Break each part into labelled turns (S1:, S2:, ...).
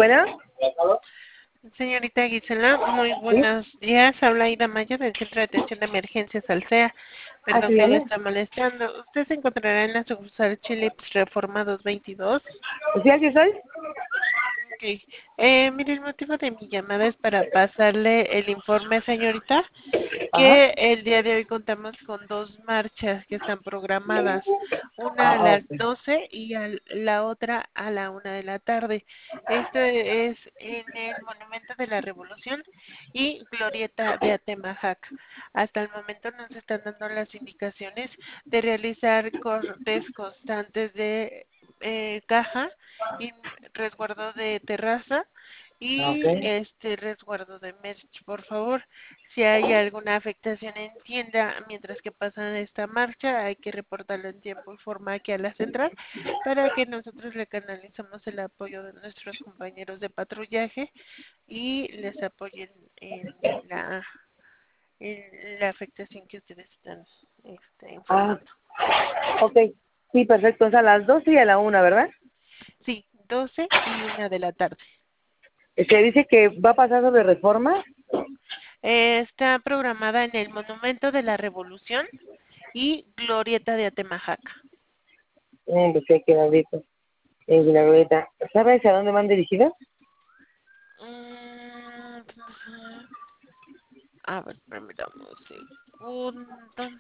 S1: Bueno,
S2: Señorita Gisela, muy
S1: ¿sí?
S2: buenos días. Habla Ida Maya del Centro de Atención de Emergencias Alsea.
S1: Así
S2: Perdón que le
S1: dígame.
S2: está molestando. ¿Usted se encontrará en la sucursal Chilips Reforma 222?
S1: ¿Sí, aquí soy?
S2: Ok. Mire, el motivo de mi llamada es para pasarle el informe, señorita,
S1: Ajá.
S2: que el día de hoy contamos con dos marchas que están programadas, una a
S1: Ah,
S2: las
S1: ok.
S2: 12 y la otra a la 1 de la tarde. Esto es en el Monumento de la Revolución y Glorieta de Atemajac. Hasta el momento nos están dando las indicaciones de realizar cortes constantes de caja y resguardo de terraza
S1: Ah, ok.
S2: y este resguardo de merch, por favor. Si hay alguna afectación en tienda mientras que pasan esta marcha, hay que reportarlo en tiempo y forma aquí a la central para que nosotros le canalicemos el apoyo de nuestros compañeros de patrullaje y les apoyen la, en la afectación que ustedes están
S1: Ah,
S2: informando.
S1: ok. Sí, perfecto. O sea, a las 12 y a la 1, ¿verdad?
S2: Sí, 12 y 1 de la tarde.
S1: Se dice que va a pasar sobre Reforma.
S2: Está programada en el Monumento de la Revolución y Glorieta de Atemajac.
S1: Pues sí, que ahorita. En la rueda. ¿Sabes a dónde van dirigidos?
S2: Mm, a ver, permítame un segundo.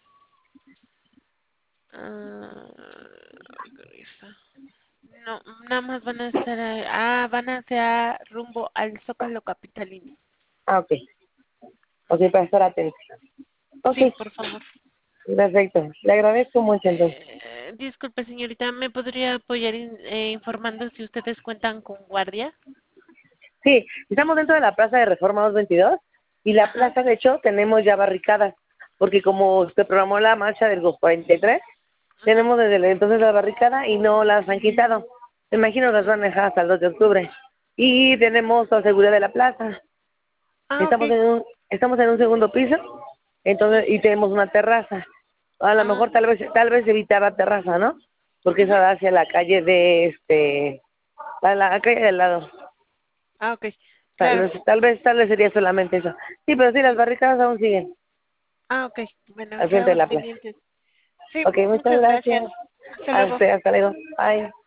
S2: Regresa. No, nada más van a estar, van hacia rumbo al Zócalo capitalino.
S1: Ah, ok. Ok, para estar atento. Ok,
S2: Sí, por favor.
S1: perfecto. Le agradezco mucho entonces.
S2: Disculpe, señorita, ¿me podría apoyar informando si ustedes cuentan con guardia?
S1: Sí, estamos dentro de la plaza de Reforma 222 y la
S2: Ajá.
S1: plaza, de hecho, tenemos ya barricadas, porque como se programó la marcha del 243,
S2: Ujú,
S1: tenemos desde entonces la barricada y no las han quitado. Me imagino las
S2: ujú.
S1: van a dejar hasta el 2 de octubre. Y tenemos la seguridad de la plaza.
S2: Ah, ok.
S1: Estamos en un segundo piso, entonces,
S2: Ujú.
S1: y tenemos una terraza. A lo
S2: Ah,
S1: mejor tal vez evitar la terraza, ¿no? Porque esa
S2: ujú.
S1: da hacia la calle a la calle del lado.
S2: Ah, ok.
S1: Tal
S2: Claro.
S1: vez, tal vez sería solamente eso. Sí, pero sí, las barricadas aún siguen
S2: Ah, ok. Bueno,
S1: al frente de
S2: quedamos
S1: la plaza.
S2: pendientes. Sí,
S1: Ok, muchas
S2: muchas gracias.
S1: gracias.
S2: Hasta luego.
S1: Hasta luego. Bye.